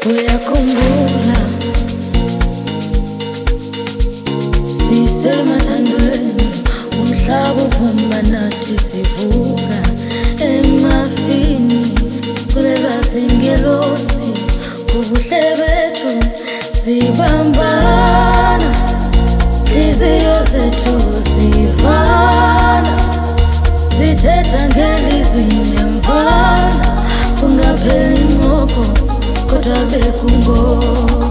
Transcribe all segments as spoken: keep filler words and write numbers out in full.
Uyakhumbula sisemathandweni, umhlaba uvuma nathi sivuka emafini, kulelwa zingelosi ubuhle bethu sibambana, inhliziyo zethu zivana, zithetha ngelizwi nemvana, kungapheli incoko kodwa bekungoko.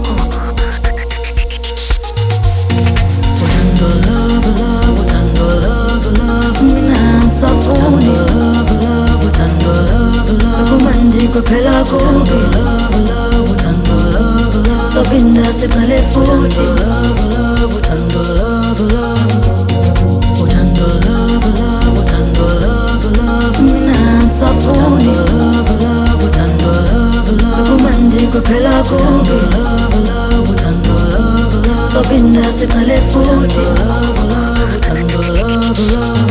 Uthando love love, uthando love love, mina ngisafuni love love, uthando love love, akumandi kuphela kubi love love, uthando love love, sophinda siqale futhi love love, uthando love love, uthando love love, uthando love love, mina ngisafuni love love, uthando love love, akumandi kuphela kubi love love, uthando love love, sophinda siqale futhi love love, uthando love love.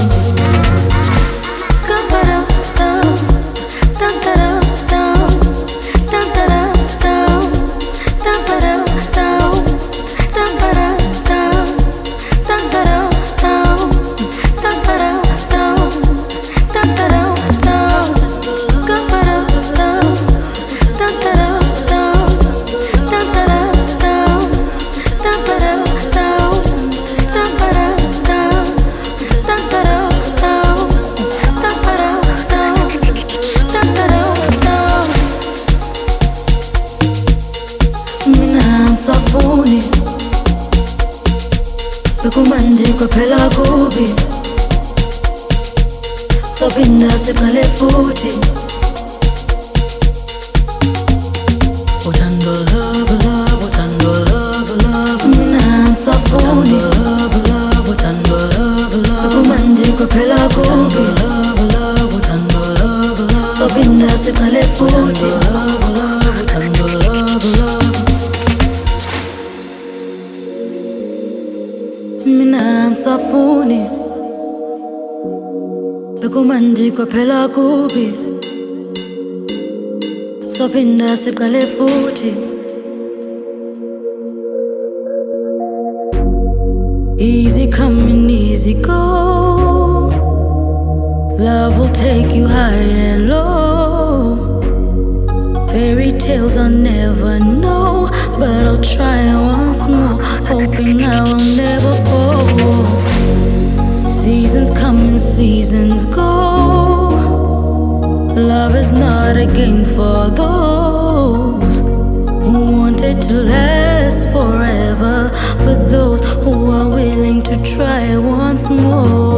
Safuni bekumandi kuphela kubi, sophinda siqale futhi. Uthando love love, uthando love love, mina ngisafuni love love, uthando love love, bekumandi kuphela kubi love love, uthando love love, sophinda siqale futhi love love, uthando love love. Mina ngisafuni bekumandi kuphela kubi, sophinda siqale futhi. Easy coming, easy go, love will take you high and low. Fairy tales I'll never know, but I'll try once more, hoping I will never fall. Seasons come and seasons go, love is not a game for those who want it to last forever, but those who are willing to try once more.